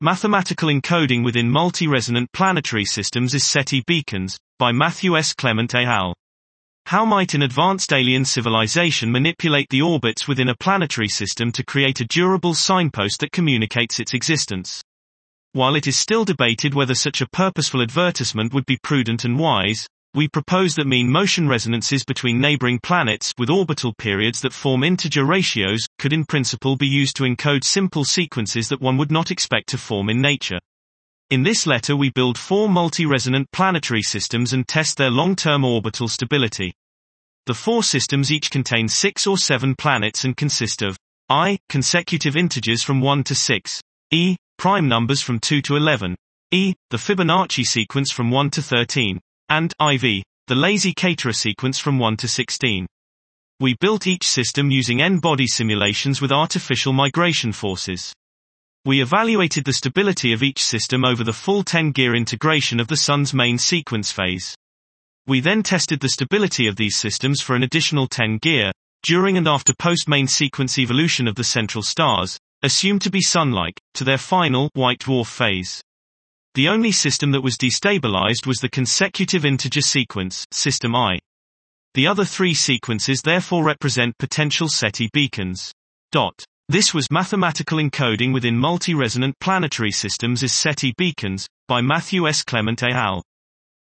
Mathematical encoding within multi-resonant planetary systems is SETI beacons, by Matthew S. Clement et al. How might an advanced alien civilization manipulate the orbits within a planetary system to create a durable signpost that communicates its existence? While it is still debated whether such a purposeful advertisement would be prudent and wise, we propose that mean motion resonances between neighboring planets with orbital periods that form integer ratios could in principle be used to encode simple sequences that one would not expect to form in nature. In this letter we build 4 multi-resonant planetary systems and test their long-term orbital stability. The 4 systems each contain 6 or 7 planets and consist of I, consecutive integers from 1 to 6, E, prime numbers from 2 to 11, E, the Fibonacci sequence from 1 to 13, and IV, the lazy Caterer sequence from 1 to 16. We built each system using n-body simulations with artificial migration forces. We evaluated the stability of each system over the full 10-gear integration of the Sun's main sequence phase. We then tested the stability of these systems for an additional 10-gear, during and after post-main sequence evolution of the central stars, assumed to be Sun-like, to their final white dwarf phase. The only system that was destabilized was the consecutive integer sequence, System I. The other 3 sequences therefore represent potential SETI beacons. This was Mathematical Encoding Within Multi-Resonant Planetary Systems is SETI Beacons, by Matthew S. Clement et al.